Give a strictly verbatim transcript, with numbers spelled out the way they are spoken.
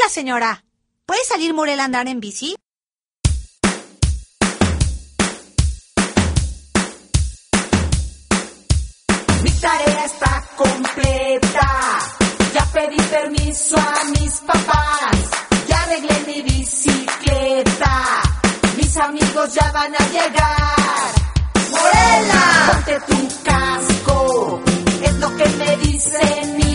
Oiga, señora, ¿puede salir Morel a andar en bici? Mi tarea está completa. Ya pedí permiso a mis papás. Ya arreglé mi bicicleta. Mis amigos ya van a llegar. ¡Morela! Ponte tu casco. Es lo que me dicen mis